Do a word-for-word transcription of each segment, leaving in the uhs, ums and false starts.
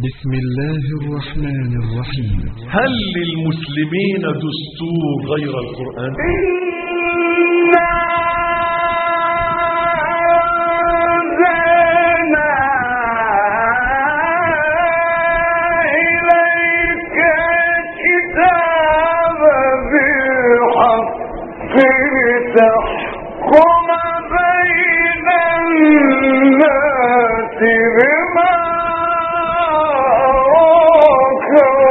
بسم الله الرحمن الرحيم. هل للمسلمين دستور غير القرآن؟ تحكم بين الناس بما أراك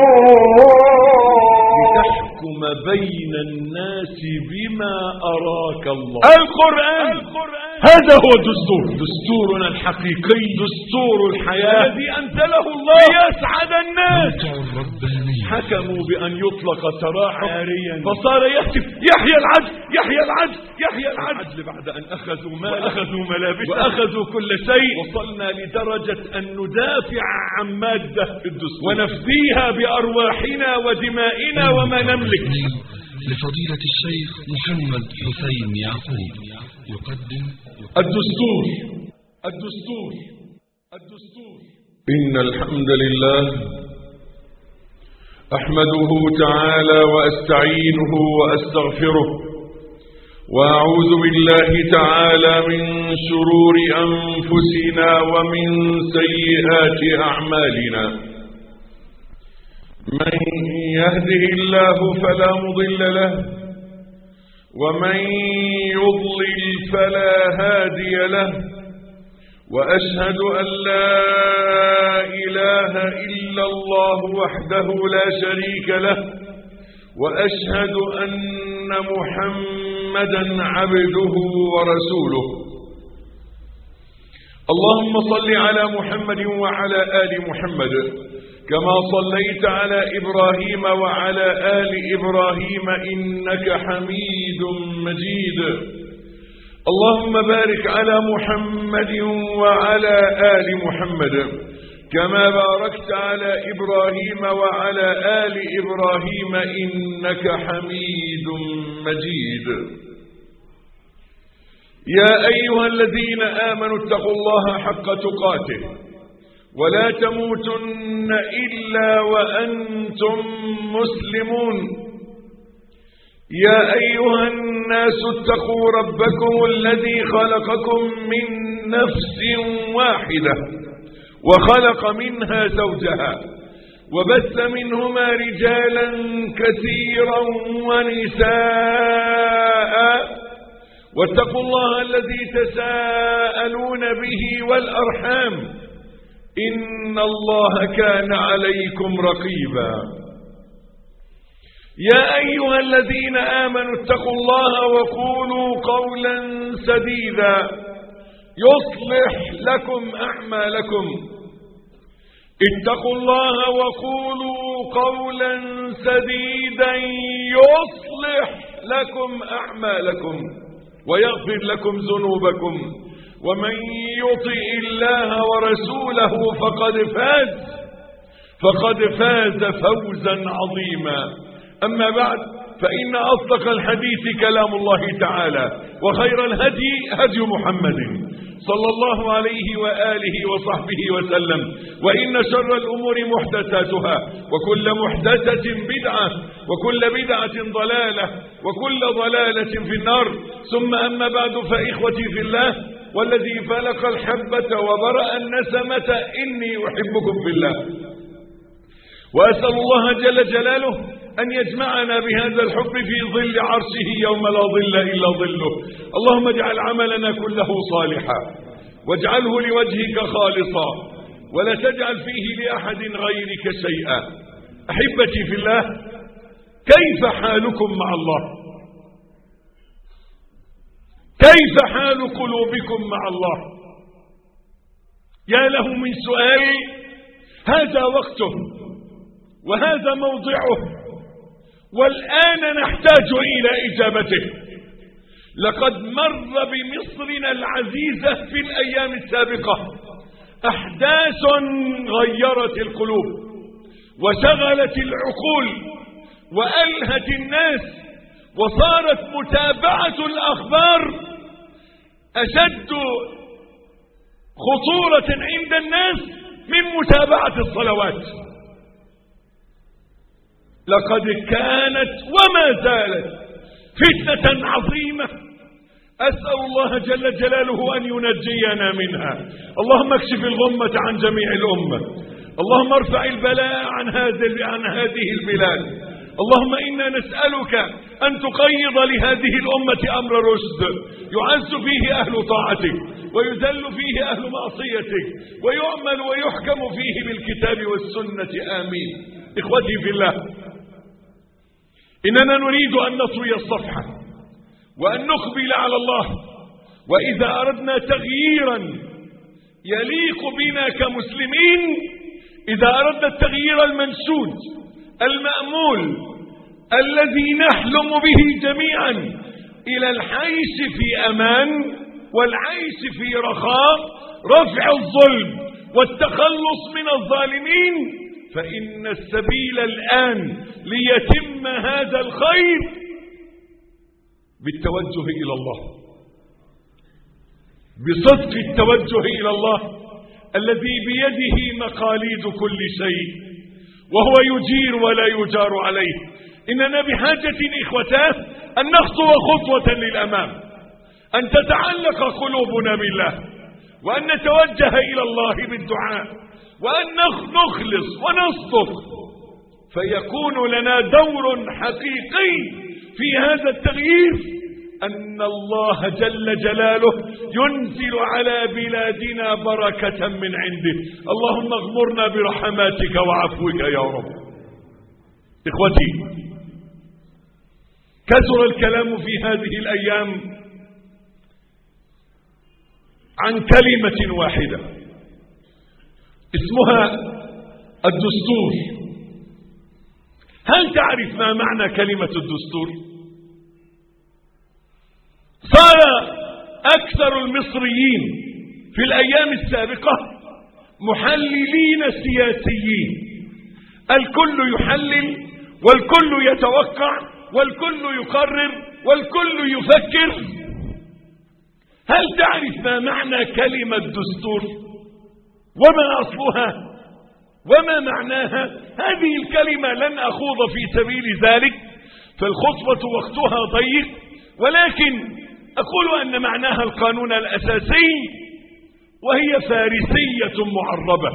الله لتحكم بين الناس بما أراك الله. القرآن هذا هو الدستور، دستورنا الحقيقي، دستور الحياة الذي أنزله الله ليسعد الناس. حكموا بأن يطلق سراحا ناريا فصار يهتف يحيى العدل يحيى العدل يحيى العدل بعد أن أخذوا مال وأخذوا ملابس وأخذوا كل شيء. وصلنا لدرجة أن ندافع عن مادة في الدستور ونفديها بأرواحنا ودمائنا وما نملك. لفضيلة الشيخ محمد حسين يعقوب يقدم الدستور الدستور الدستور. إن الحمد لله أحمده تعالى وأستعينه وأستغفره وأعوذ بالله تعالى من شرور أنفسنا ومن سيئات أعمالنا. من يهده الله فلا مضل له ومن يضلل فلا هادي له، وأشهد أن لا إله إلا الله وحده لا شريك له، وأشهد أن محمدا عبده ورسوله. اللهم صل على محمد وعلى آل محمد كما صليت على إبراهيم وعلى آل إبراهيم إنك حميد مجيد. اللهم بارك على محمد وعلى آل محمد كما باركت على إبراهيم وعلى آل إبراهيم إنك حميد مجيد. يا أيها الذين آمنوا اتقوا الله حق تقاته ولا تموتن إلا وأنتم مسلمون. يا أيها الناس اتقوا ربكم الذي خلقكم من نفس واحدة وخلق منها زوجها وبث منهما رجالا كثيرا ونساء، واتقوا الله الذي تساءلون به والأرحام إن الله كان عليكم رقيبا. يا أيها الذين آمنوا اتقوا الله وقولوا قولا سديدا يصلح لكم أعمالكم. اتقوا الله وقولوا قولا سديدا يصلح لكم أعمالكم ويغفر لكم ذنوبكم، ومن يطع الله ورسوله فقد فاز فقد فاز فوزا عظيما. أما بعد، فإن أصدق الحديث كلام الله تعالى، وخير الهدي هدي محمد صلى الله عليه وآله وصحبه وسلم، وإن شر الأمور محدثاتها، وكل محدثة بدعة، وكل بدعة ضلالة، وكل ضلالة في النار. ثم أما بعد، فإخوتي في الله والذي فلق الحبة وبرأ النسمة إني أحبكم في الله، وأسأل الله جل جلاله أن يجمعنا بهذا الحب في ظل عرشه يوم لا ظل إلا ظله. اللهم اجعل عملنا كله صالحا واجعله لوجهك خالصا ولا تجعل فيه لأحد غيرك شيئا. أحبتي في الله، كيف حالكم مع الله؟ كيف حال قلوبكم مع الله؟ يا له من سؤال. هذا وقته وهذا موضعه، والآن نحتاج إلى إجابته. لقد مر بمصرنا العزيزة في الأيام السابقة أحداث غيرت القلوب وشغلت العقول وألهت الناس، وصارت متابعة الأخبار أشد خطورة عند الناس من متابعة الصلوات. لقد كانت وما زالت فتنة عظيمة، أسأل الله جل جلاله أن ينجينا منها. اللهم اكشف الغمة عن جميع الأمة، اللهم ارفع البلاء عن هذه عن هذه البلاد. اللهم إنا نسألك أن تقيض لهذه الأمة أمر رشد يعز فيه أهل طاعتك ويذل فيه أهل معصيتك ويعمل ويحكم فيه بالكتاب والسنة. آمين. إخوتي في الله، إننا نريد أن نطوي الصفحة وأن نقبل على الله، وإذا أردنا تغييرا يليق بنا كمسلمين، إذا أردنا التغيير المنشود المأمول الذي نحلم به جميعا إلى العيش في أمان والعيش في رخاء، رفع الظلم والتخلص من الظالمين، فإن السبيل الآن ليتم هذا الخير بالتوجه إلى الله، بصدق التوجه إلى الله الذي بيده مقاليد كل شيء وهو يجير ولا يجار عليه. إننا بحاجة إخوتاه أن نخطو خطوة للأمام، أن تتعلق قلوبنا بالله، وأن نتوجه إلى الله بالدعاء، وأن نخلص ونصدق، فيكون لنا دور حقيقي في هذا التغيير، أن الله جل جلاله ينزل على بلادنا بركة من عنده. اللهم اغمرنا برحماتك وعفوك يا رب. إخوتي، كثر الكلام في هذه الأيام عن كلمة واحدة اسمها الدستور. هل تعرف ما معنى كلمة الدستور؟ صار أكثر المصريين في الأيام السابقة محللين سياسيين، الكل يحلل والكل يتوقع والكل يقرر والكل يفكر. هل تعرف ما معنى كلمة دستور وما أصلها وما معناها؟ هذه الكلمة لن أخوض في سبيل ذلك، فالخطبة وقتها ضيق، ولكن أقول أن معناها القانون الأساسي، وهي فارسية معربة.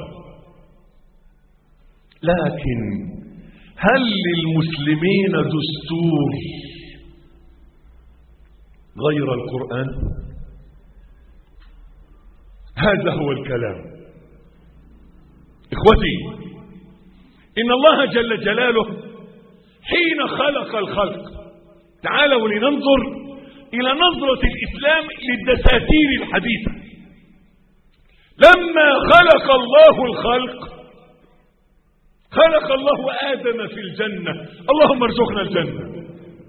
لكن هل للمسلمين دستور غير القرآن؟ هذا هو الكلام. إخوتي، إن الله جل جلاله حين خلق الخلق، تعالوا لننظر إلى نظرة الإسلام للدساتير الحديثة. لما خلق الله الخلق، خلق الله آدم في الجنة، اللهم ارزقنا الجنة.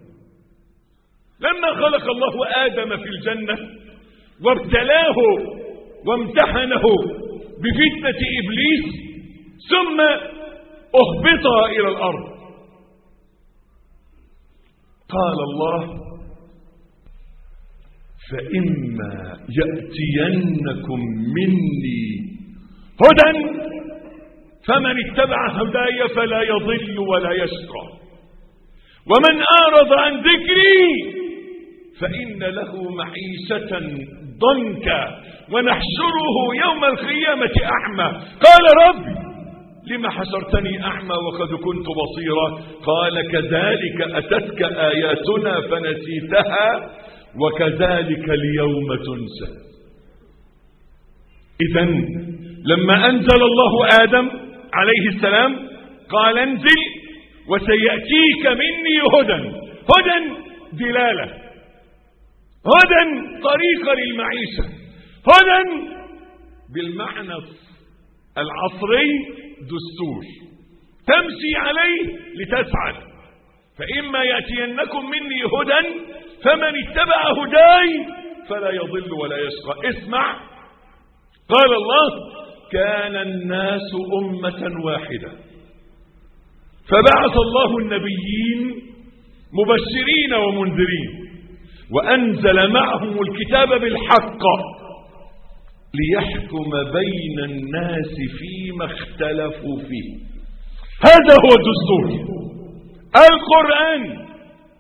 لما خلق الله آدم في الجنة وابتلاه وامتحنه بفتنة إبليس، ثم أهبط إلى الأرض، قال الله: فإما يأتينكم مني هدى فمن اتبع هداي فلا يضل ولا يشقى، ومن أعرض عن ذكري فإن له معيشة ضنكا ونحشره يوم القيامة أعمى. قال: رب لما حشرتني أعمى وقد كنت بصيرا؟ قال: كذلك أتتك آياتنا فنسيتها وكذلك اليوم تنسى. إذن لما أنزل الله آدم عليه السلام قال: انزل وسيأتيك مني هدى. هدى دلالة، هدى طريقة للمعيشة، هدى بالمعنى العصري دستور تمشي عليه لتسعد. فإما يأتينكم مني هدى فمن اتبع هداي فلا يضل ولا يشقى. اسمع، قال الله: كان الناس أمة واحدة فبعث الله النبيين مبشرين ومنذرين وأنزل معهم الكتاب بالحق ليحكم بين الناس فيما اختلفوا فيه. هذا هو الدستور القرآن.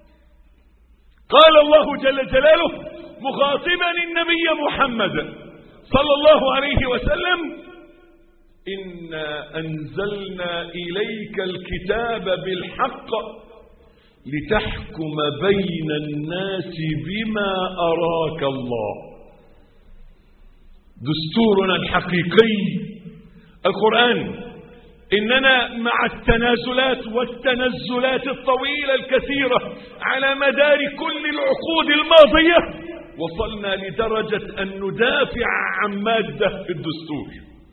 قال الله جل جلاله مخاطبا النبي محمد صلى الله عليه وسلم: إنا أنزلنا إليك الكتاب بالحق لتحكم بين الناس بما أراك الله. دستورنا الحقيقي القرآن. إننا مع التنازلات والتنزلات الطويلة الكثيرة على مدار كل العقود الماضية وصلنا لدرجة أن ندافع عن مادة في الدستور،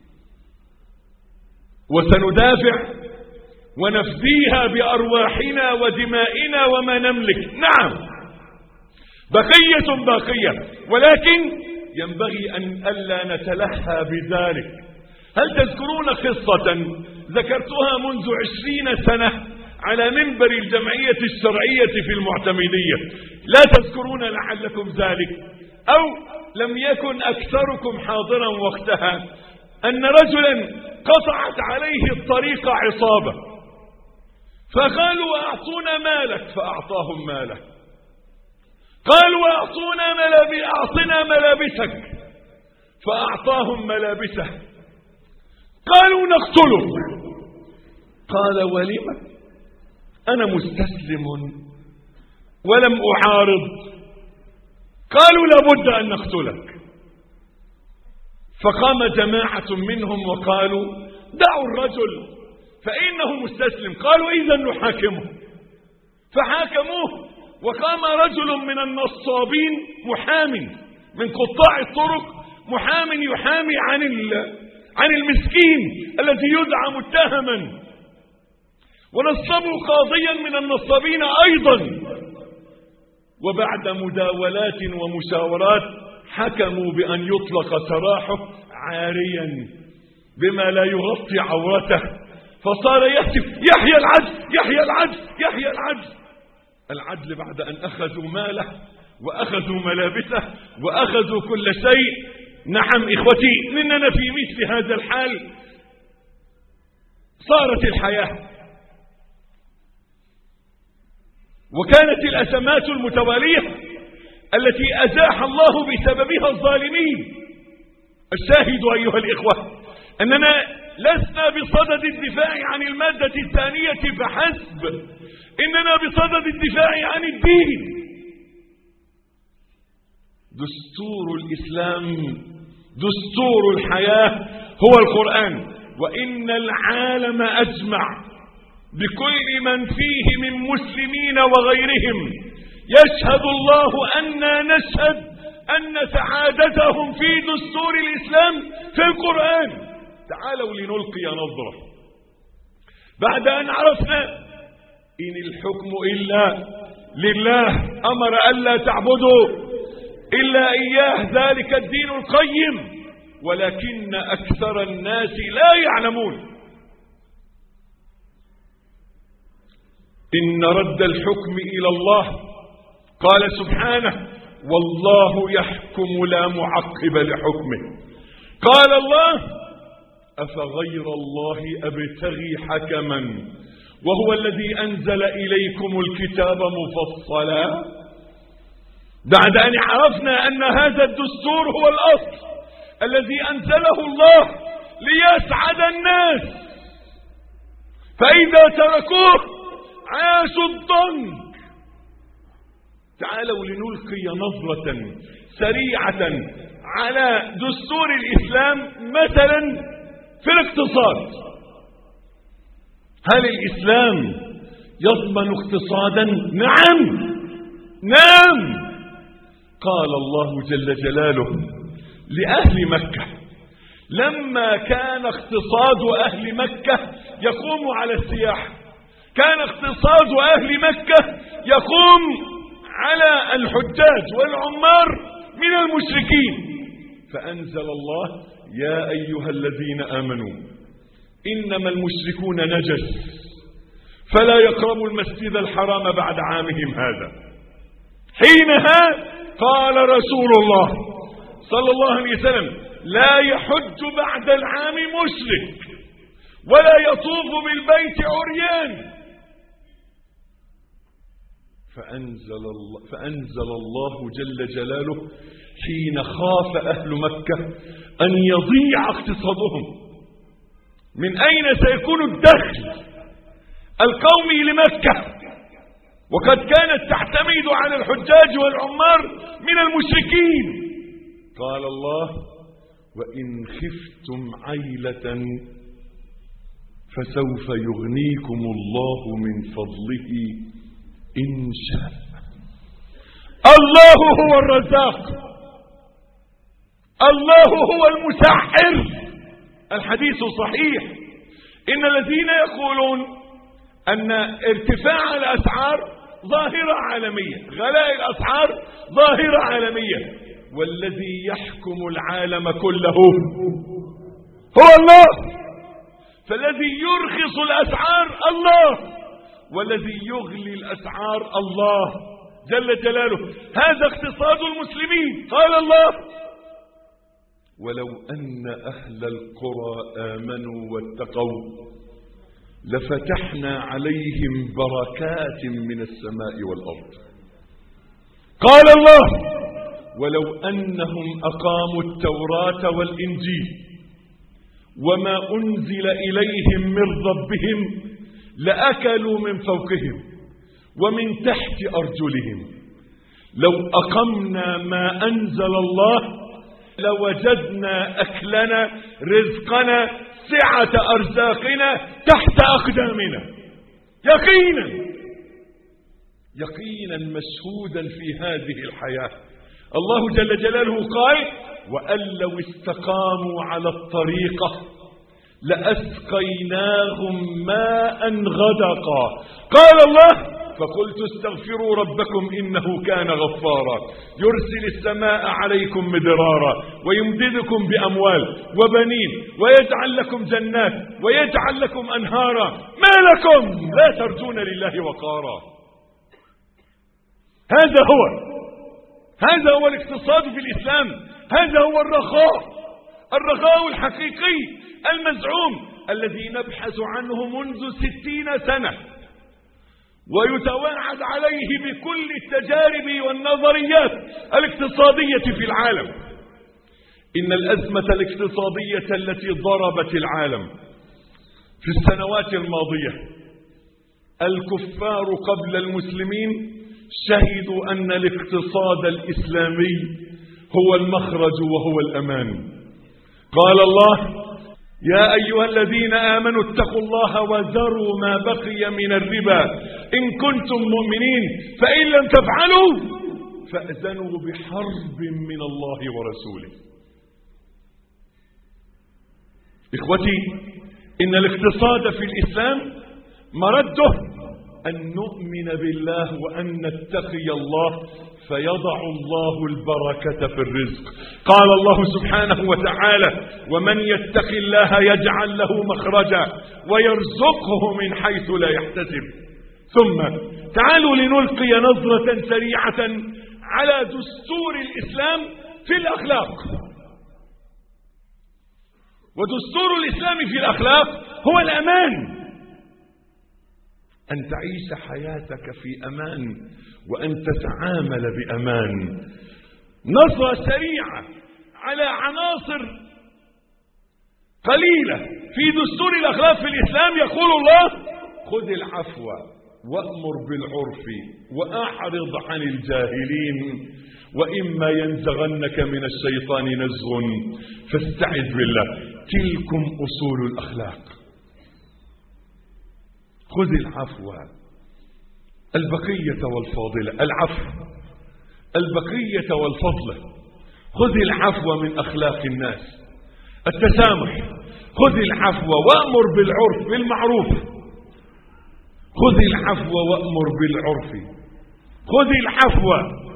وسندافع ونفديها بأرواحنا ودمائنا وما نملك. نعم بقية باقية، ولكن ينبغي أن ألا نتلهى بذلك. هل تذكرون قصة ذكرتها منذ عشرين سنة على منبر الجمعية الشرعية في المعتمدية؟ لا تذكرون لعلكم ذلك، أو لم يكن أكثركم حاضرا وقتها، أن رجلا قطعت عليه الطريق عصابة، فقالوا أعطونا مالك، فأعطاهم ماله. قالوا أعطونا ملابس، أعطنا ملابسك، فأعطاهم ملابسه. قالوا نقتله. قال ولم؟ أنا مستسلم ولم أعارض. قالوا لابد أن نقتلك. فقام جماعة منهم وقالوا دعوا الرجل فإنه مستسلم. قالوا إذا نحاكمه. فحاكموه، وقام رجل من النصابين محام من قطاع الطرق، محام يحامي عن عن المسكين الذي يدعى متهما، ونصبوا قاضيا من النصابين أيضا. وبعد مداولات ومشاورات حكموا بأن يطلق سراحه عاريا بما لا يغطي عورته، فصار يهتف يحيى العدل يحيى العدل يحيى العدل. العدل بعد أن أخذوا ماله وأخذوا ملابسه وأخذوا كل شيء. نعم إخوتي، إننا في مثل هذا الحال صارت الحياة، وكانت الأزمات المتوالية التي أزاح الله بسببها الظالمين. الشاهد أيها الإخوة أننا لسنا بصدد الدفاع عن المادة الثانية فحسب، إننا بصدد الدفاع عن الدين. دستور الإسلام، دستور الحياة هو القرآن. وإن العالم أجمع بكل من فيه من مسلمين وغيرهم يشهد الله أننا نشهد أن سعادتهم في دستور الإسلام في القرآن. تعالوا لنلقي نظرة بعد أن عرفنا إن الحكم إلا لله، أمر ألا تعبدوا إلا إياه، ذلك الدين القيم، ولكن أكثر الناس لا يعلمون. إن رد الحكم إلى الله، قال سبحانه والله يحكم لا معقب لحكمه. قال الله أفغير الله أبتغي حكما وهو الذي أنزل إليكم الكتاب مفصلا. بعد أن عرفنا أن هذا الدستور هو الأصل الذي أنزله الله ليسعد الناس، فإذا تركوه عاشوا الضنك. تعالوا لنلقي نظرة سريعة على دستور الإسلام مثلا في الاقتصاد. هل الإسلام يضمن اقتصادا؟ نعم نعم. قال الله جل جلاله لأهل مكة لما كان اقتصاد أهل مكة يقوم على السياحة، كان اقتصاد أهل مكة يقوم على الحجاج والعمار من المشركين، فأنزل الله يا أيها الذين آمنوا إنما المشركون نجس فلا يقربوا المسجد الحرام بعد عامهم هذا. حينها قال رسول الله صلى الله عليه وسلم لا يحج بعد العام مشرك ولا يطوف بالبيت عريان. فأنزل الله, فأنزل الله جل جلاله حين خاف أهل مكة أن يضيع اقتصادهم. من أين سيكون الدخل القومي لمكة وقد كانت تعتمد على الحجاج والعمار من المشركين؟ قال الله: وإن خفتم عيلة فسوف يغنيكم الله من فضله إن شاء. الله هو الرزاق، الله هو المسعر. الحديث صحيح. إن الذين يقولون أن ارتفاع الأسعار ظاهرة عالمية، غلاء الأسعار ظاهرة عالمية، والذي يحكم العالم كله هو الله. فالذي يرخص الأسعار الله، والذي يغلي الأسعار الله جل جلاله. هذا اقتصاد المسلمين. قال الله: ولو أن أهل القرى آمنوا واتقوا لفتحنا عليهم بركات من السماء والأرض. قال الله: ولو أنهم أقاموا التوراة والإنجيل وما أنزل إليهم من ربهم لأكلوا من فوقهم ومن تحت أرجلهم. لو أقمنا ما أنزل الله لوجدنا أكلنا رزقنا سعة أرزاقنا تحت أقدامنا. يقينا يقينا مشهودا في هذه الحياة. الله جل جلاله قال: وأن لو استقاموا على الطريقة لأسقيناهم ماء غدقا. قال الله: فقلت استغفروا ربكم إنه كان غفارا يرسل السماء عليكم مدرارا ويمددكم بأموال وبنين ويجعل لكم جنات ويجعل لكم أنهارا ما لكم لا ترجون لله وقارا. هذا هو هذا هو الاقتصاد في الإسلام. هذا هو الرخاء الرخاء الحقيقي المزعوم الذي نبحث عنه منذ ستين سنة ويتواعد عليه بكل التجارب والنظريات الاقتصادية في العالم. إن الأزمة الاقتصادية التي ضربت العالم في السنوات الماضية الكفار قبل المسلمين شهدوا أن الاقتصاد الإسلامي هو المخرج وهو الأمان. قال الله: يا أيها الذين آمنوا اتقوا الله وذروا ما بقي من الربا إن كنتم مؤمنين فإن لم تفعلوا فأذنوا بحرب من الله ورسوله. إخوتي، إن الاقتصاد في الإسلام مرده أن نؤمن بالله وأن نتقي الله فيضع الله البركة في الرزق. قال الله سبحانه وتعالى: ومن يتق الله يجعل له مخرجا ويرزقه من حيث لا يحتسب. ثم تعالوا لنلقي نظرة سريعة على دستور الإسلام في الأخلاق. ودستور الإسلام في الأخلاق هو الأمان، أن تعيش حياتك في أمان وأن تتعامل بأمان. نظرة سريعة على عناصر قليلة في دستور الأخلاق في الإسلام. يقول الله: خذ العفو وأمر بالعرف وأعرض عن الجاهلين وإما ينزغنك من الشيطان نزغ فاستعذ بالله. تلكم أصول الأخلاق. خذ العفو، البقية والفاضلة. العفو البقية والفضلة. خذ العفو من أخلاق الناس. التسامح. خذ العفو وأمر بالعرف بالمعروف. خذ العفو وأمر بالعرف. خذ العفو.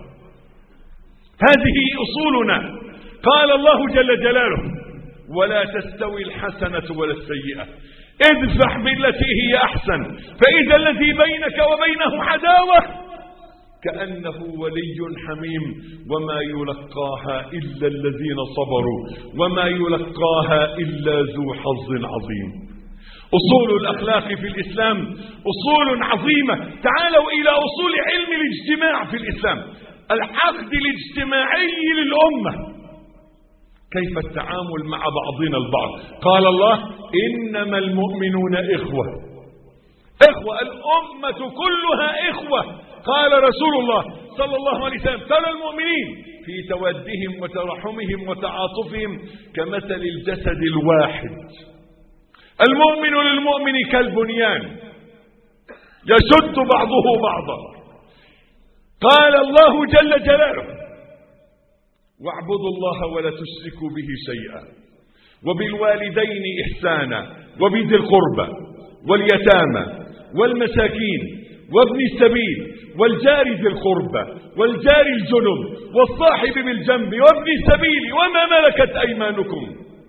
هذه أصولنا. قال الله جل جلاله: ولا تستوي الحسنة ولا السيئة ادفع بالتي هي أحسن فإذا الذي بينك وبينه عداوة كأنه ولي حميم وما يلقاها إلا الذين صبروا وما يلقاها إلا ذو حظ عظيم. أصول الأخلاق في الإسلام أصول عظيمة. تعالوا إلى أصول علم الاجتماع في الإسلام، العقد الاجتماعي للأمة، كيف التعامل مع بعضنا البعض. قال الله: إنما المؤمنون إخوة. إخوة، الأمة كلها إخوة. قال رسول الله صلى الله عليه وسلم: ترى المؤمنين في تودهم وترحمهم وتعاطفهم كمثل الجسد الواحد، المؤمن للمؤمن كالبنيان يشد بعضه بعضا. قال الله جل جلاله: واعبدوا الله ولا تشركوا به شيئا وبالوالدين إحسانا وبذي القربى واليتامى والمساكين وابن السبيل والجار ذي القربى والجار الجنب والصاحب بالجنب وابن السبيل وما ملكت أيمانكم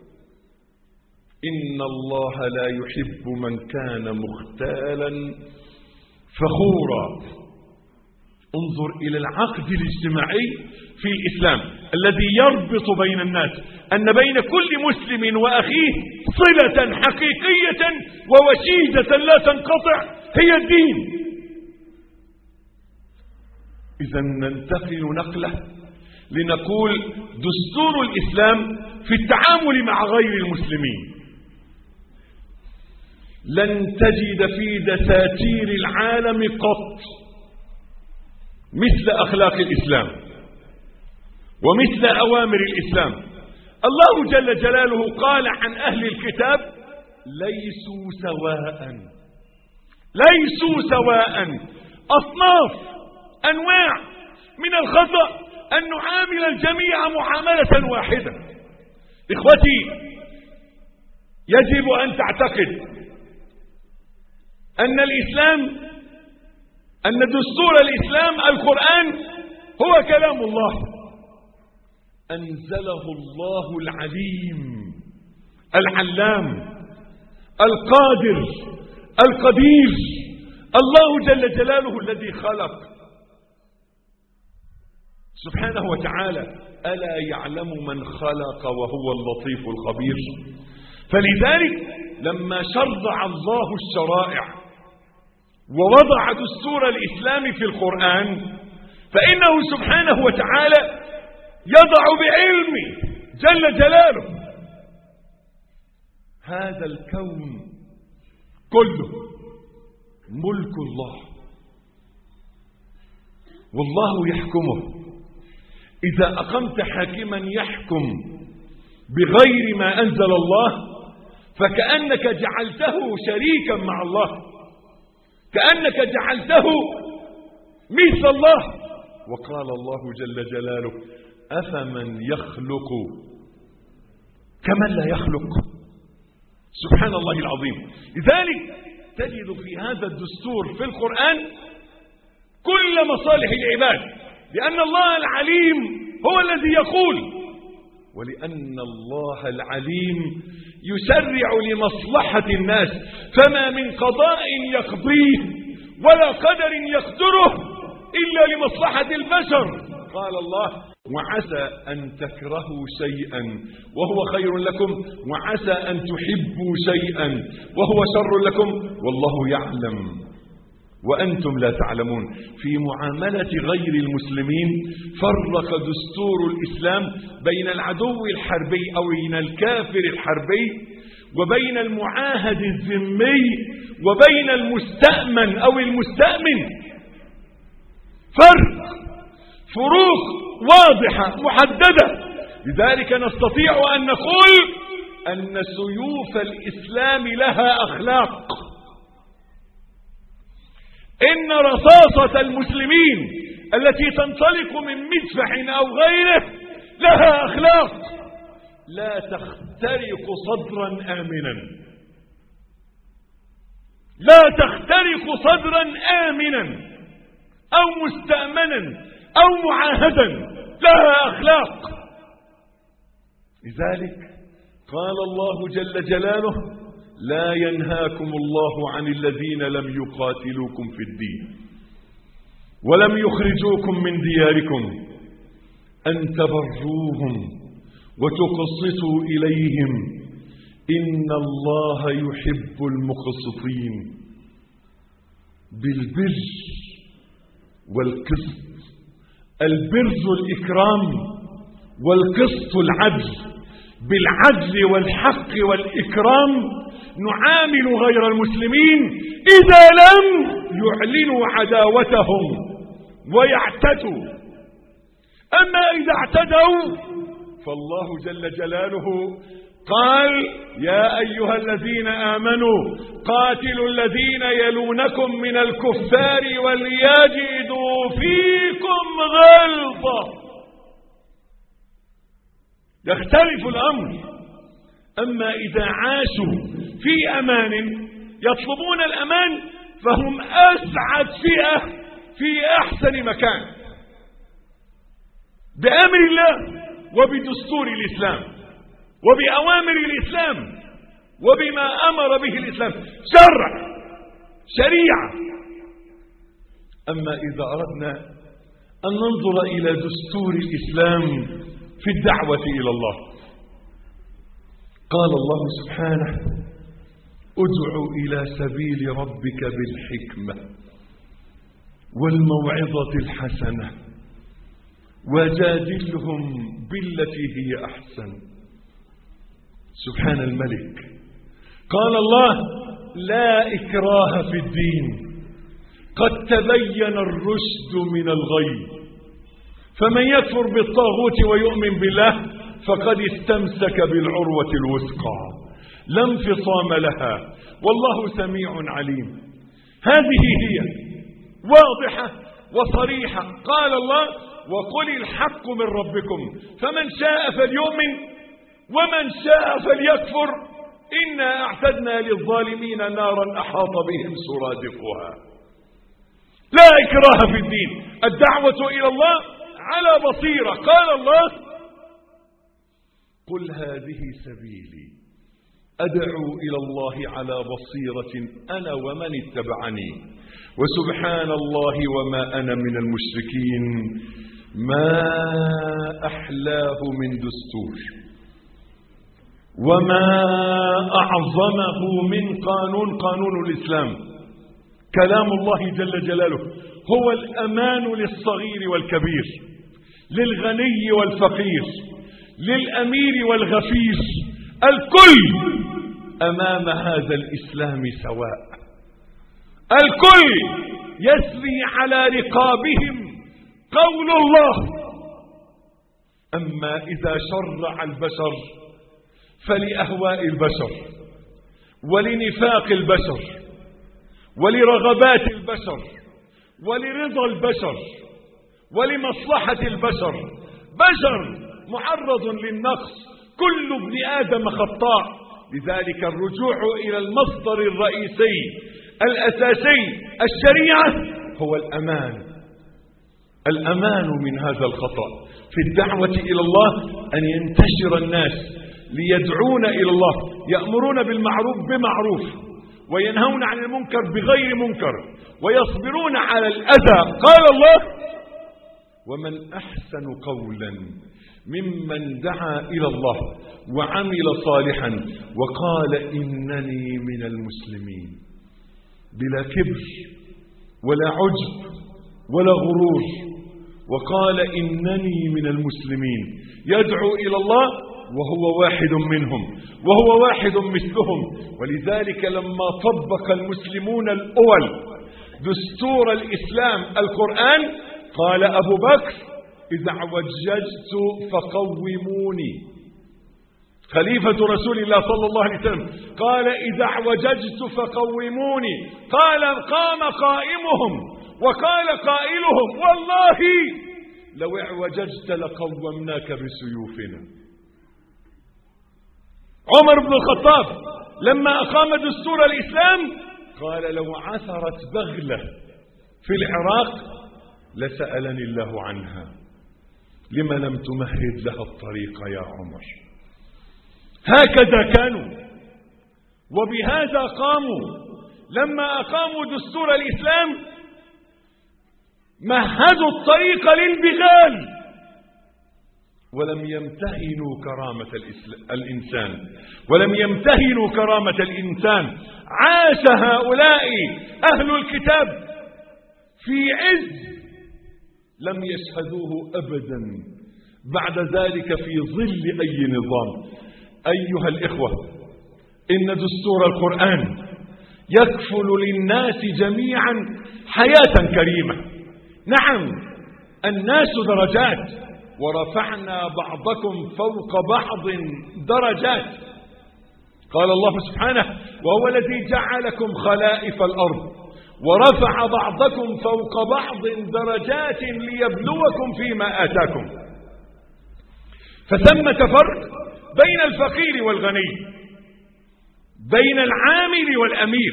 إن الله لا يحب من كان مختالا فخورا. انظر إلى العقد الاجتماعي في الإسلام الذي يربط بين الناس، أن بين كل مسلم وأخيه صلة حقيقية ووشيدة لا تنقطع، هي الدين. إذا ننتقل نقلة لنقول دستور الإسلام في التعامل مع غير المسلمين. لن تجد في دساتير العالم قط مثل أخلاق الإسلام ومثل أوامر الإسلام. الله جل جلاله قال عن أهل الكتاب: ليسوا سواء، ليسوا سواء، أصناف أنواع من الخطأ أن نعامل الجميع معاملة واحدة. إخوتي، يجب أن تعتقد أن الإسلام، أن دستور الإسلام القرآن هو كلام الله، أنزله الله العليم العلام القادر القدير، الله جل جلاله الذي خلق سبحانه وتعالى. ألا يعلم من خلق وهو اللطيف الخبير؟ فلذلك لما شرع الله الشرائع ووضع دستور الإسلام في القرآن، فإنه سبحانه وتعالى يضع بعلمه جل جلاله هذا الكون كله ملك الله، والله يحكمه. إذا أقمت حاكما يحكم بغير ما أنزل الله فكأنك جعلته شريكا مع الله، كأنك جعلته مثل الله. وقال الله جل جلاله: أفمن يخلق كمن لا يخلق. سبحان الله العظيم. لذلك تجد في هذا الدستور في القرآن كل مصالح العباد، لأن الله العليم هو الذي يقول، ولأن الله العليم يسرع لمصلحة الناس، فما من قضاء يقضيه ولا قدر يقدره إلا لمصلحة البشر. قال الله: وعسى أن تكرهوا شيئا وهو خير لكم وعسى أن تحبوا شيئا وهو شر لكم والله يعلم وأنتم لا تعلمون. في معاملة غير المسلمين فرق دستور الإسلام بين العدو الحربي أو بين الكافر الحربي وبين المعاهد الذمي وبين المستأمن أو المستأمن. فرق، فروق واضحة محددة. لذلك نستطيع أن نقول أن سيوف الإسلام لها أخلاق. إن رصاصة المسلمين التي تنطلق من مدفع أو غيره لها أخلاق، لا تخترق صدرا آمنا، لا تخترق صدرا آمنا أو مستأمنا أو معاهدا، لها أخلاق. لذلك قال الله جل جلاله: لا ينهاكم الله عن الذين لم يقاتلوكم في الدين ولم يخرجوكم من دياركم أن تبروهم وتقسطوا إليهم إن الله يحب المقسطين. بالبر والقسط، البر الإكرام والقسط العدل. بالعدل والحق والإكرام نعامل غير المسلمين إذا لم يعلنوا عداوتهم ويعتدوا. أما إذا اعتدوا فالله جل جلاله قال يا أيها الذين آمنوا قاتلوا الذين يلونكم من الكفار وليجدوا فيكم غلظة. يختلف الأمر. أما إذا عاشوا في أمان يطلبون الأمان فهم أسعد فئة في أحسن مكان بأمر الله وبدستور الإسلام وبأوامر الإسلام وبما أمر به الإسلام، شرع شريعة. أما إذا أردنا أن ننظر إلى دستور الإسلام في الدعوة إلى الله، قال الله سبحانه ادع إلى سبيل ربك بالحكمة والموعظة الحسنة وجادلهم بالتي هي أحسن. سبحان الملك. قال الله لا إكراه في الدين قد تبين الرشد من الغي فمن يكفر بالطاغوت ويؤمن بالله فقد استمسك بالعروة الوثقى لا انفصام لها والله سميع عليم. هذه هي واضحة وصريحة. قال الله وقل الحق من ربكم فمن شاء فليؤمن ومن شاء فليكفر إنا أعتدنا للظالمين نارا أحاط بهم سرادقها. لا إكراه في الدين، الدعوة إلى الله على بصيرة. قال الله قل هذه سبيلي أدعو إلى الله على بصيرة أنا ومن اتبعني وسبحان الله وما أنا من المشركين. ما أحلاه من دستور وما أعظمه من قانون. قانون الإسلام كلام الله جل جلاله هو الأمان للصغير والكبير، للغني والفقير، للأمير والغفير، الكل أمام هذا الإسلام سواء. الكل يسري على رقابهم قول الله. أما إذا شرع البشر فلأهواء البشر ولنفاق البشر ولرغبات البشر ولرضا البشر ولمصلحة البشر. بشر معرض للنقص، كل ابن آدم خطاء. لذلك الرجوع إلى المصدر الرئيسي الأساسي الشريعة هو الأمان. الأمان من هذا الخطأ في الدعوة إلى الله أن ينتشر الناس ليدعون إلى الله، يأمرون بالمعروف بمعروف وينهون عن المنكر بغير منكر ويصبرون على الأذى. قال الله ومن أحسن قولا ممن دعا إلى الله وعمل صالحا وقال إنني من المسلمين، بلا كبر ولا عجب ولا غرور، وقال إنني من المسلمين، يدعو إلى الله وهو واحد منهم وهو واحد مثلهم. ولذلك لما طبق المسلمون الأول دستور الإسلام القرآن قال أبو بكر إذا اعوججت فقوموني. خليفة رسول الله صلى الله عليه وسلم قال إذا اعوججت فقوموني. قال قام قائمهم وقال قائلهم والله لو اعوججت لقومناك بسيوفنا. عمر بن الخطاب لما أقام دستور الإسلام قال لو عثرت بغلة في العراق لسألني الله عنها لما لم تمهد لها الطريق يا عمر. هكذا كانوا وبهذا قاموا. لما أقاموا دستور الإسلام مهدوا الطريق للبغال ولم يمتهنوا كرامة الإنسان ولم يمتهنوا كرامة الإنسان. عاش هؤلاء أهل الكتاب في عز لم يشهدوه أبدا بعد ذلك في ظل أي نظام. أيها الإخوة، إن دستور القرآن يكفل للناس جميعا حياة كريمة. نعم، الناس درجات، ورفعنا بعضكم فوق بعض درجات. قال الله سبحانه: وهو الذي جعلكم خلائف الأرض ورفع بعضكم فوق بعض درجات ليبلوكم فيما آتاكم. فثمة فرق بين الفقير والغني، بين العامل والأمير،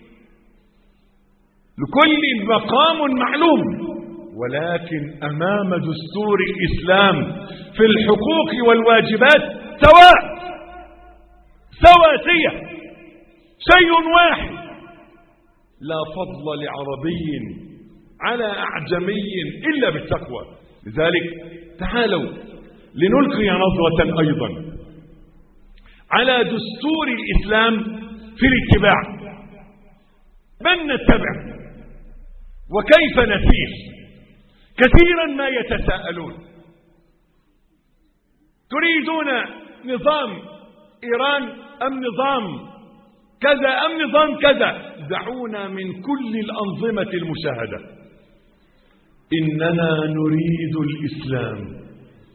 لكل مقام معلوم، ولكن أمام دستور الإسلام في الحقوق والواجبات سواء سواسية، شيء واحد، لا فضل لعربي على أعجمي إلا بالتقوى. لذلك تعالوا لنلقي نظرة أيضا على دستور الإسلام في الاتباع. من نتبع وكيف نسير؟ كثيرا ما يتساءلون: تريدون نظام إيران أم نظام كذا أم نظام كذا؟ دعونا من كل الأنظمة المشاهدة، إننا نريد الإسلام،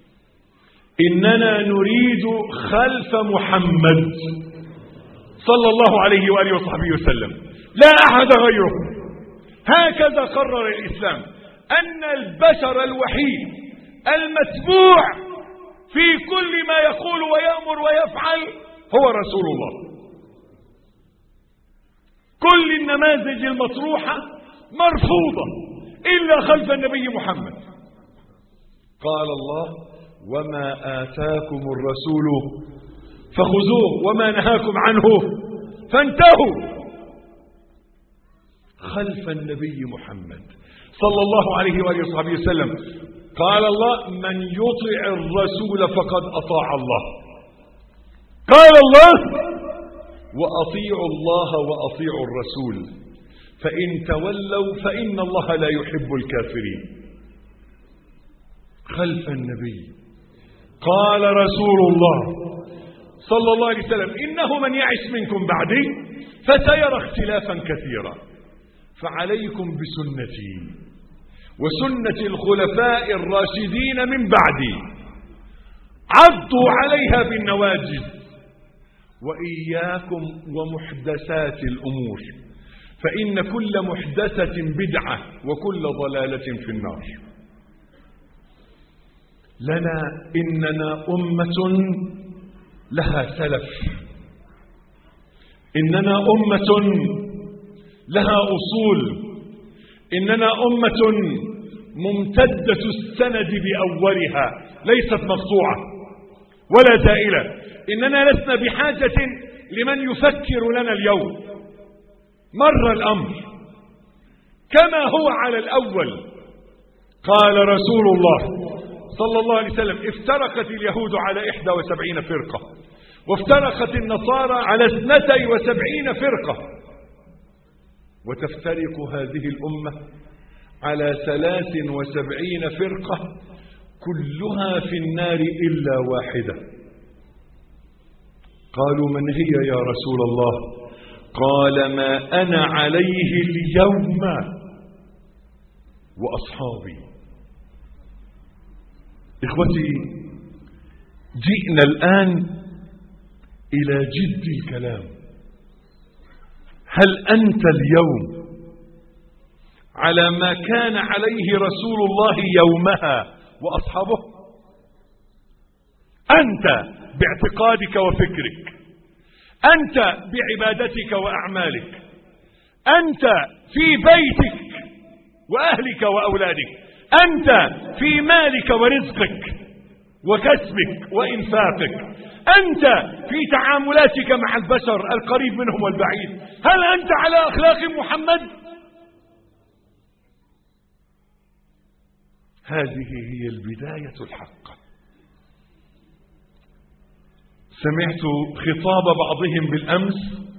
إننا نريد خلف محمد صلى الله عليه وآله وصحبه وسلم، لا أحد غيره. هكذا قرر الإسلام أن البشر الوحيد المتبوع في كل ما يقول ويأمر ويفعل هو رسول الله. كل النماذج المطروحة مرفوضة إلا خلف النبي محمد. قال الله: وما آتاكم الرسول فخذوه وما نهاكم عنه فانتهوا. خلف النبي محمد صلى الله عليه وآله وصحبه وسلم. قال الله: من يطع الرسول فقد أطاع الله. قال الله: وأطيعوا الله وأطيعوا الرسول فإن تولوا فإن الله لا يحب الكافرين. خلف النبي. قال رسول الله صلى الله عليه وسلم: إنه من يعش منكم بعدي فسيرى اختلافا كثيرا، فعليكم بسنتي وسنة الخلفاء الراشدين من بعدي، عضوا عليها بالنواجذ، وإياكم ومحدثات الأمور، فإن كل محدثة بدعة وكل ضلالة في النار. لنا إننا أمة لها سلف، إننا أمة لها أصول، إننا أمة ممتدة السند بأولها ليست مقطوعة ولا زائلة. إننا لسنا بحاجة لمن يفكر لنا اليوم، مر الأمر كما هو على الأول. قال رسول الله صلى الله عليه وسلم: افترقت اليهود على إحدى وسبعين فرقة، وافترقت النصارى على اثنتي وسبعين فرقة، وتفترق هذه الأمة على ثلاث وسبعين فرقة كلها في النار إلا واحدة. قالوا: من هي يا رسول الله؟ قال: ما أنا عليه اليوم وأصحابي. إخوتي، جئنا الآن إلى جد الكلام. هل أنت اليوم على ما كان عليه رسول الله يومها وأصحابه؟ أنت باعتقادك وفكرك، أنت بعبادتك وأعمالك، أنت في بيتك وأهلك وأولادك، أنت في مالك ورزقك وكسبك وإنفاقك، أنت في تعاملاتك مع البشر القريب منهم والبعيد. هل أنت على أخلاق محمد؟ هذه هي البداية الحقة. سمعت خطاب بعضهم بالأمس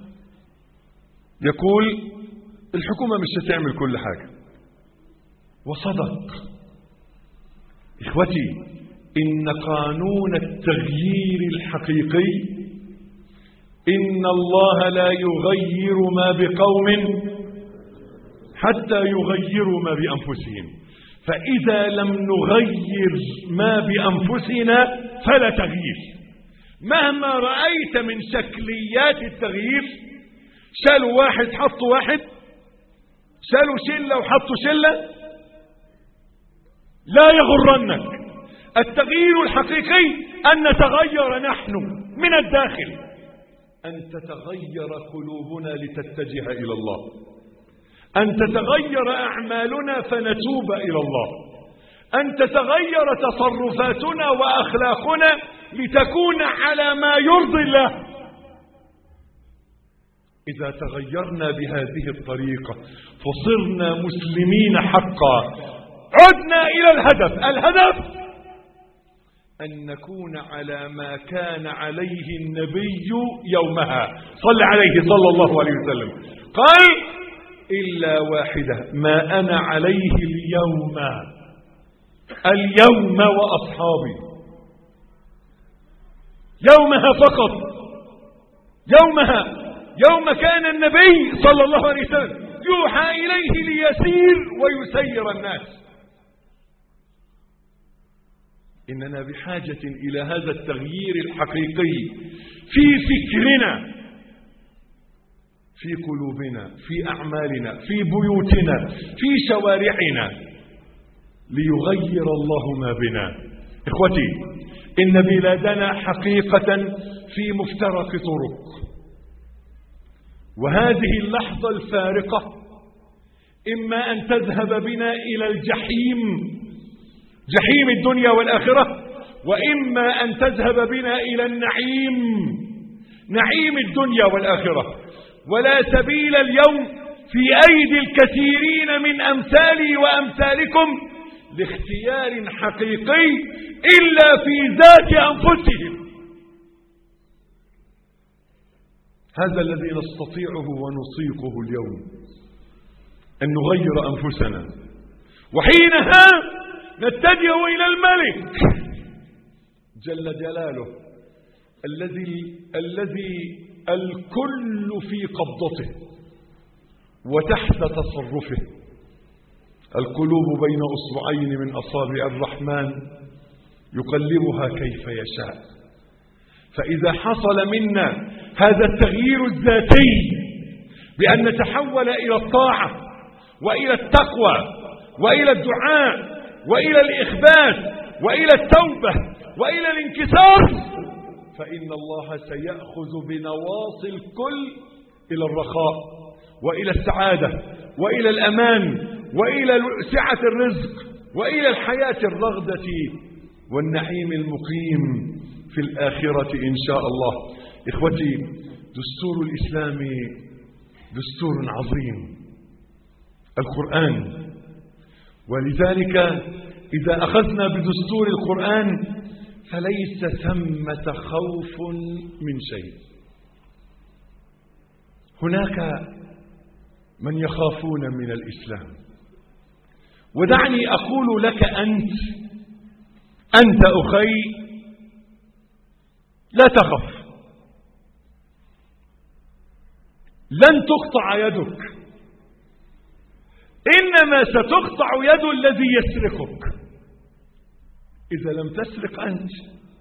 يقول الحكومة مش هتعمل كل حاجة، وصدق. إخوتي، إن قانون التغيير الحقيقي إن الله لا يغير ما بقوم حتى يغيروا ما بأنفسهم، فإذا لم نغير ما بأنفسنا فلا تغيير. مهما رأيت من شكليات التغيير، شالوا واحد حطوا واحد، شالوا شلة وحطوا شلة، لا يغرنك. التغيير الحقيقي أن نتغير نحن من الداخل، أن تتغير قلوبنا لتتجه إلى الله، أن تتغير أعمالنا فنتوب إلى الله، أن تتغير تصرفاتنا وأخلاقنا لتكون على ما يرضي الله. إذا تغيرنا بهذه الطريقة فصرنا مسلمين حقا، عدنا إلى الهدف. الهدف أن نكون على ما كان عليه النبي يومها، صلى عليه صلى الله عليه وسلم، قال إلا واحدة ما أنا عليه اليوم اليوم وأصحابي. يومها فقط، يومها يوم كان النبي صلى الله عليه وسلم يوحى إليه ليسير ويسير الناس. إننا بحاجة إلى هذا التغيير الحقيقي في فكرنا، في قلوبنا، في أعمالنا، في بيوتنا، في شوارعنا، ليغير الله ما بنا. إخوتي، إن بلادنا حقيقة في مفترق طرق، وهذه اللحظة الفارقة إما أن تذهب بنا إلى الجحيم، جحيم الدنيا والآخرة، وإما أن تذهب بنا إلى النعيم، نعيم الدنيا والآخرة. ولا سبيل اليوم في أيدي الكثيرين من أمثالي وأمثالكم لاختيار حقيقي إلا في ذات أنفسهم. هذا الذي نستطيعه ونصيقه اليوم، أن نغير أنفسنا، وحينها نتجه إلى الملك جل جلاله الذي الذي الكل في قبضته وتحت تصرفه. القلوب بين أصبعين من أصابع الرحمن يقلبها كيف يشاء. فإذا حصل منا هذا التغيير الذاتي بأن نتحول إلى الطاعة وإلى التقوى وإلى الدعاء وإلى الإخبات وإلى التوبة وإلى الانكسار، فإن الله سيأخذ بنواصي الكل إلى الرخاء وإلى السعادة وإلى الأمان وإلى سعة الرزق وإلى الحياة الرغدة والنعيم المقيم في الآخرة إن شاء الله. إخوتي، دستور الإسلام دستور عظيم، القرآن. ولذلك إذا أخذنا بدستور القرآن فليس ثمة خوف من شيء. هناك من يخافون من الإسلام، ودعني أقول لك أنت أنت أخي لا تخف، لن تقطع يدك، إنما ستقطع يد الذي يسرقك إذا لم تسرق أنت.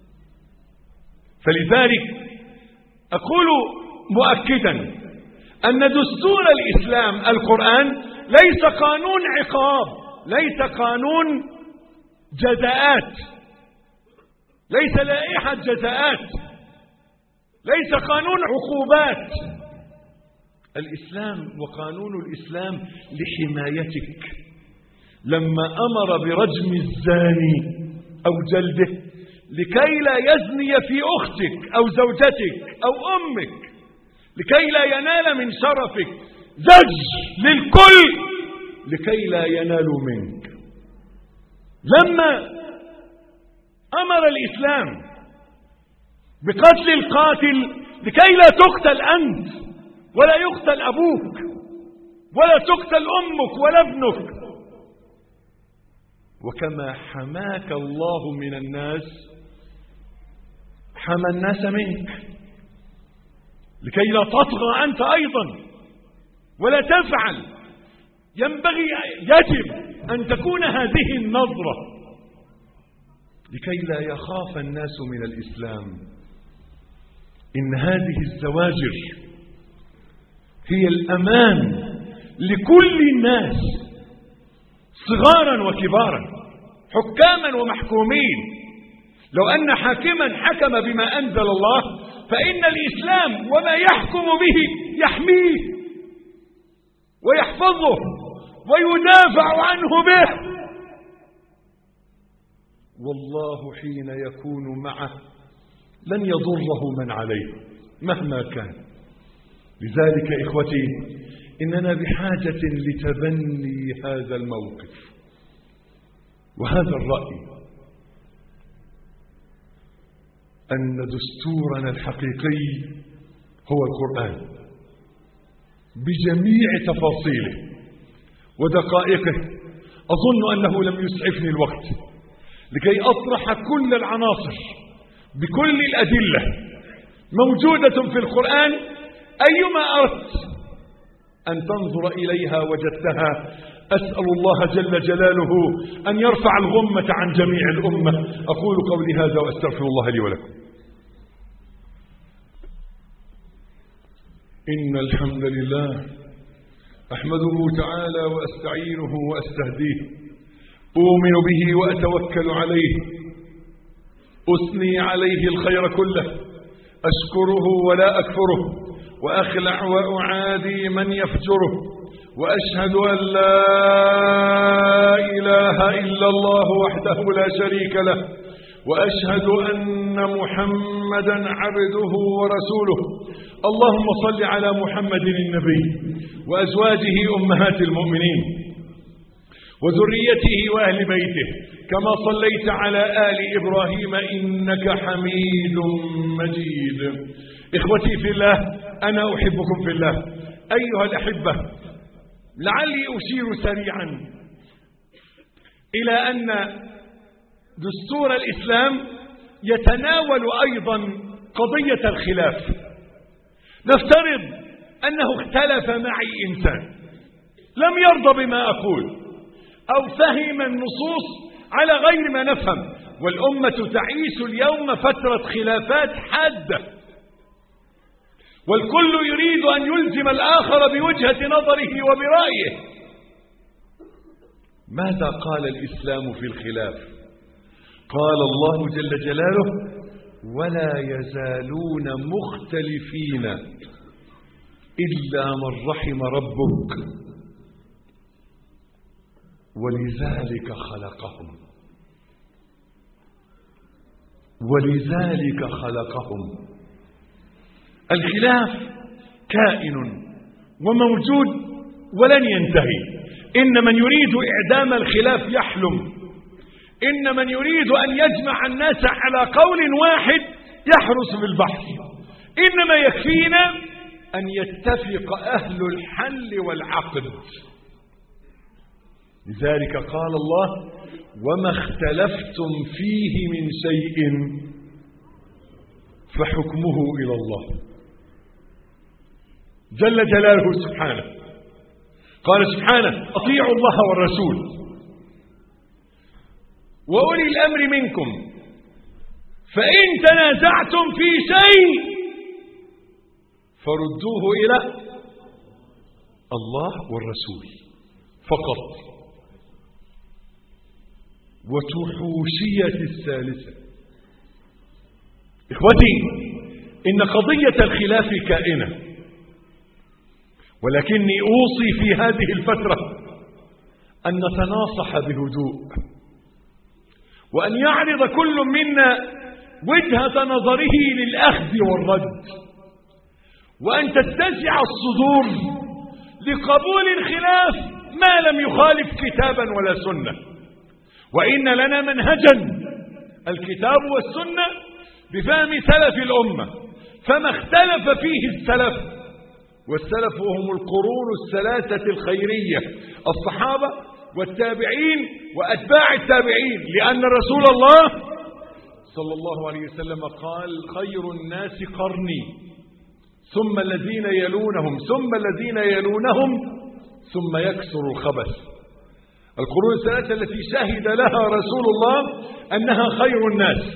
فلذلك أقول مؤكدا أن دستور الإسلام القرآن ليس قانون عقاب، ليس قانون جزاءات، ليس لائحة جزاءات، ليس قانون عقوبات. الإسلام وقانون الإسلام لحمايتك. لما أمر برجم الزاني أو جلده لكي لا يزني في أختك أو زوجتك أو أمك، لكي لا ينال من شرفك، زج للكل لكي لا ينالوا منك. لما أمر الإسلام بقتل القاتل لكي لا تقتل أنت ولا يقتل أبوك ولا تقتل أمك ولا ابنك، وكما حماك الله من الناس حمى الناس منك لكي لا تطغى أنت أيضا ولا تفعل. ينبغي يجب أن تكون هذه النظرة لكي لا يخاف الناس من الإسلام. إن هذه الزواجر هي الأمان لكل الناس صغارا وكبارا، حكاما ومحكومين. لو أن حاكما حكم بما أنزل الله فإن الإسلام وما يحكم به يحميه ويحفظه ويدافع عنه به، والله حين يكون معه لن يضره من عليه مهما كان. لذلك إخوتي إننا بحاجة لتبني هذا الموقف وهذا الرأي، أن دستورنا الحقيقي هو القرآن بجميع تفاصيله ودقائقه. أظن أنه لم يسعفني الوقت لكي أطرح كل العناصر بكل الأدلة موجودة في القرآن، أيما أردت أن تنظر إليها وجدتها. أسأل الله جل جلاله أن يرفع الغمة عن جميع الأمة. أقول قولي هذا وأستغفر الله لي ولكم. إن الحمد لله أحمده تعالى وأستعينه وأستهديه، أؤمن به وأتوكل عليه، أثني عليه الخير كله، أشكره ولا أكفره، وأخلع وأعادي من يفجره، وأشهد أن لا إله إلا الله وحده لا شريك له، وأشهد أن محمدا عبده ورسوله. اللهم صل على محمد النبي وأزواجه أمهات المؤمنين وذريته وأهل بيته كما صليت على آل إبراهيم إنك حميد مجيد. إخوتي في الله، أنا أحبكم في الله. أيها الأحبة، لعلي أشير سريعا إلى أن دستور الإسلام يتناول أيضا قضية الخلاف. نفترض أنه اختلف معي إنسان لم يرضى بما أقول أو فهم النصوص على غير ما نفهم، والأمة تعيش اليوم فترة خلافات حادة، والكل يريد أن يلزم الآخر بوجهة نظره وبرأيه. ماذا قال الإسلام في الخلاف؟ قال الله جل جلاله: ولا يزالون مختلفين إلا من رحم ربك ولذلك خلقهم ولذلك خلقهم. الخلاف كائن وموجود ولن ينتهي. إن من يريد إعدام الخلاف يحلم، إن من يريد أن يجمع الناس على قول واحد يحرس بالبحث. إنما يكفينا أن يتفق أهل الحل والعقد. لذلك قال الله: وما اختلفتم فيه من شيء فحكمه إلى الله جل جلاله سبحانه. قال سبحانه: أطيعوا الله والرسول وأولي الأمر منكم فإن تنازعتم في شيء فردوه إلى الله والرسول فقط. وتحوشية الثالثة. إخوتي، إن قضية الخلاف كائنة، ولكني أوصي في هذه الفترة أن نتناصح بهدوء، وأن يعرض كل منا وجهة نظره للأخذ والرد، وأن تتسع الصدور لقبول الخلاف ما لم يخالف كتابا ولا سنة، وإن لنا منهجا الكتاب والسنة بفهم سلف الأمة، فما اختلف فيه السلف، والسلف هم القرون الثلاثة الخيرية، الصحابة والتابعين وأتباع التابعين، لأن رسول الله صلى الله عليه وسلم قال خير الناس قرني ثم الذين يلونهم ثم الذين يلونهم ثم يكثر الخبث. القرون الثلاثة التي شهد لها رسول الله أنها خير الناس،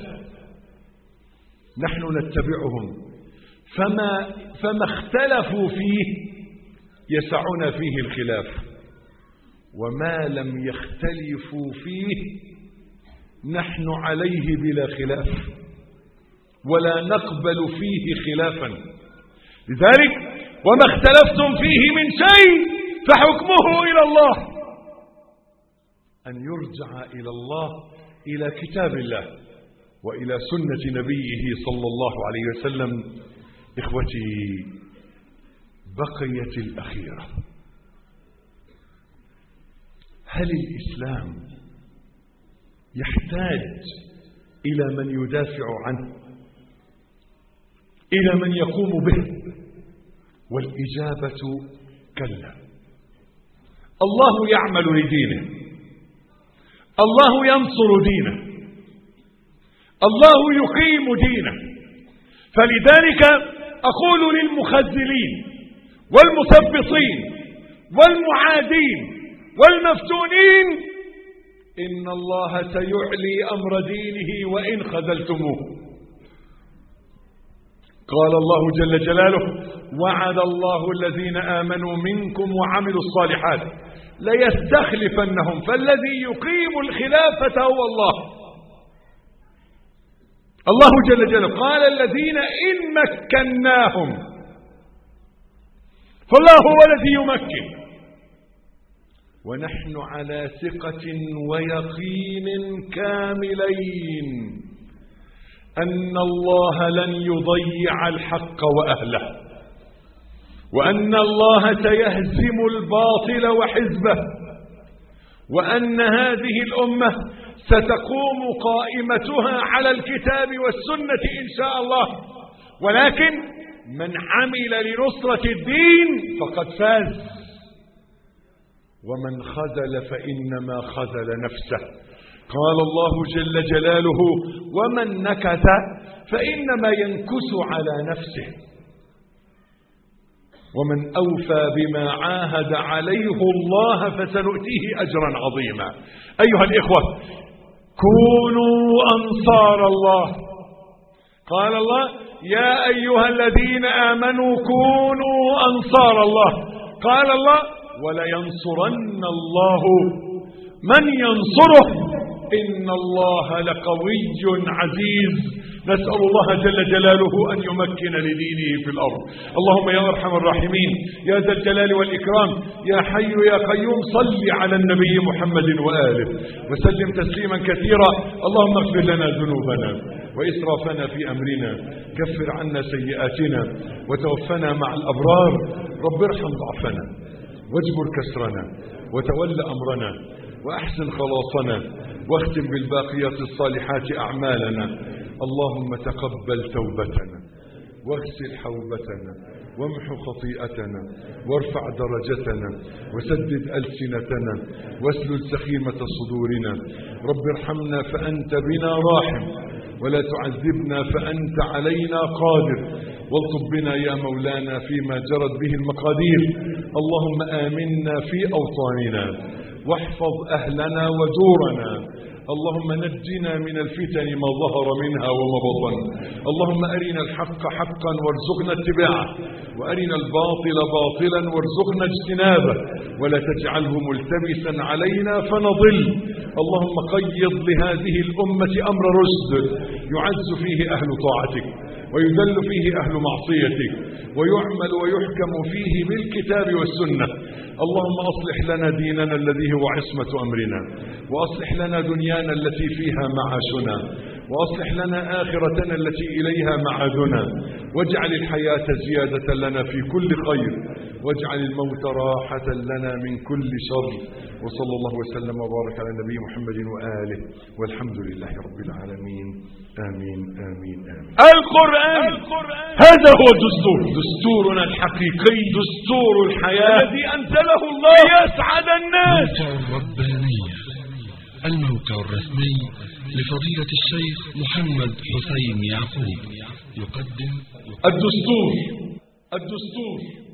نحن نتبعهم، فما, فما اختلفوا فيه يسعنا فيه الخلاف، وما لم يختلفوا فيه نحن عليه بلا خلاف، ولا نقبل فيه خلافا. لذلك وما اختلفتم فيه من شيء فحكمه إلى الله، أن يرجع إلى الله، إلى كتاب الله وإلى سنة نبيه صلى الله عليه وسلم. إخوتي، بقيت الأخيرة. هل الإسلام يحتاج إلى من يدافع عنه، إلى من يقوم به؟ والإجابة كلا. الله يعمل لدينه، الله ينصر دينه، الله يقيم دينه. فلذلك أقول للمخذلين والمثبطين والمعادين والمفتونين إن الله سيعلي أمر دينه وإن خذلتموه. قال الله جل جلاله وعد الله الذين آمنوا منكم وعملوا الصالحات ليستخلفنهم، فالذي يقيم الخلافة هو الله. الله جل جلاله قال الذين إن مكناهم، فالله هو الذي يمكن. ونحن على ثقة ويقين كاملين أن الله لن يضيع الحق وأهله، وأن الله سيهزم الباطل وحزبه، وأن هذه الأمة ستقوم قائمتها على الكتاب والسنة إن شاء الله. ولكن من عمل لنصرة الدين فقد فاز، ومن خذل فإنما خذل نفسه. قال الله جل جلاله ومن نكث فإنما ينكث على نفسه، ومن أوفى بما عاهد عليه الله فسنؤتيه أجرا عظيما. أيها الإخوة، كونوا أنصار الله. قال الله يا أيها الذين آمنوا كونوا أنصار الله. قال الله ولينصرن الله من ينصره إن الله لقوي عزيز. نسأل الله جل جلاله أن يمكن لدينه في الأرض. اللهم يا أرحم الراحمين يا ذا الجلال والإكرام يا حي يا قيوم صل على النبي محمد وآله وسلم تسليما كثيرا. اللهم اغفر لنا ذنوبنا وإسرافنا في أمرنا، كفر عنا سيئاتنا وتوفنا مع الأبرار. رب ارحم ضعفنا واجبر كسرنا وتول أمرنا وأحسن خلاصنا واختم بالباقيات الصالحات أعمالنا. اللهم تقبل توبتنا واغسل حوبتنا وامحو خطيئتنا وارفع درجتنا وسدد ألسنتنا واسلل سخيمة صدورنا. رب ارحمنا فأنت بنا راحم ولا تعذبنا فأنت علينا قادر، والطب بنا يا مولانا فيما جرت به المقادير. اللهم آمنا في أوطاننا واحفظ أهلنا ودورنا. اللهم نجنا من الفتن ما ظهر منها وما بطن. اللهم أرنا الحق حقا وارزقنا اتباعه، وأرنا الباطل باطلا وارزقنا اجتنابه، ولا تجعله ملتبسا علينا فنضل. اللهم قيض لهذه الأمة أمر رشد يعز فيه أهل طاعتك ويذل فيه أهل معصيتك ويعمل ويحكم فيه بالكتاب والسنة. اللهم أصلح لنا ديننا الذي هو عصمة أمرنا، وأصلح لنا دنيانا التي فيها معاشنا، وأصلح لنا آخرتنا التي إليها معادنا، واجعل الحياة زيادة لنا في كل خير، واجعل الموت راحة لنا من كل شر. وصلى الله وسلم وبارك على النبي محمد وآله والحمد لله رب العالمين. آمين آمين آمين. القرآن هذا هو الدستور، دستورنا الحقيقي، دستور الحياة الذي أنزله الله ليسعد الناس. الموقع الربانية، الموقع الرسمي لفضيلة الشيخ محمد حسين يعقوب، يقدم الدستور الدستور